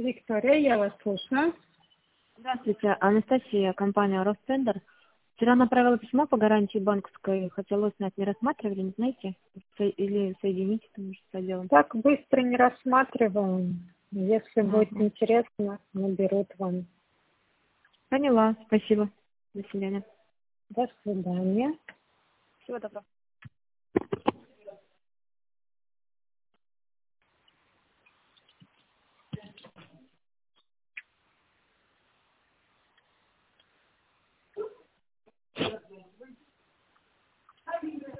Виктория, я вас слушаю. Здравствуйте, Анастасия, компания Ростендер. Вчера направила письмо по гарантии банковской. Хотела узнать, не рассматривали, не знаете? Или соедините там с отделом. Так быстро не рассматриваем. Если будет Ага. интересно, наберут вам. Поняла, спасибо. До свидания. До свидания. Всего доброго.